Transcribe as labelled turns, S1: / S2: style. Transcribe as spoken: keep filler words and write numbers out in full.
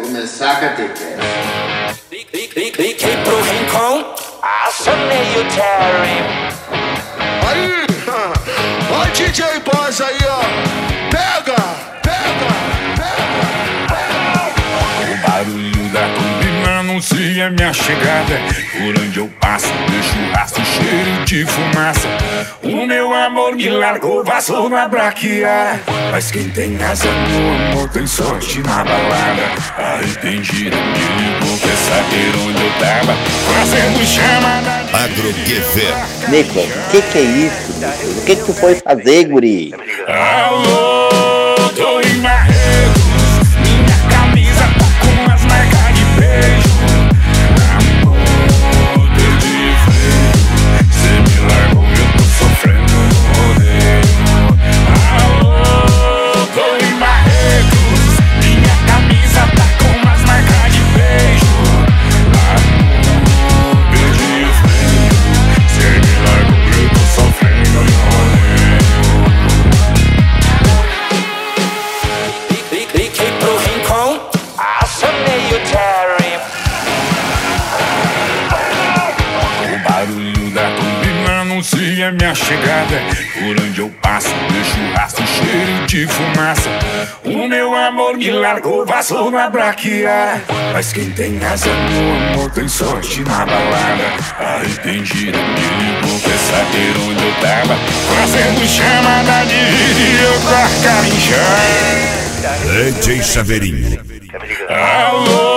S1: começar a catequese.
S2: Liguei pro rincão, acionei o Terry.
S3: Aí, ó D J Boss aí, ó. Pega, pega, pega.
S4: O barulho da turbina anuncia minha chegada. Por onde eu passo, deixo rastro, cheiro de fumaça. O meu amor me largou, vazou na braquiara. Mas quem tem asa no amor tem sorte na balada. Arrependida, me ligou, quer saber onde eu tava. Fazendo chamada.
S5: Agroquever.
S6: Nico, o que que é isso, Nico? O que que tu foi fazer, guri?
S4: Alô, tô em Marrecos. Minha camisa tá com as marcas de beijo. Amor, perdi freio. Cê me largou, eu tô sofrendo no rodeio. Alô, tô em Marrecos. Minha camisa tá com as marcas de beijo. Amor, perdi freio. Cê me largou, eu tô sofrendo no rodeio.
S2: Liguei pro rincão, acionei o Terry.
S4: O barulho da turbina anuncia minha chegada. Por onde eu passo, deixo rastro, cheiro de fumaça. O meu amor me largou, vazou na braquiara. Mas quem tem asa no amor tem sorte na balada. Arrependida, me ligou, quer saber onde eu tava. Fazendo chamada de vídeo com a cara inchada.
S5: D J Saveirinho.
S4: Alô,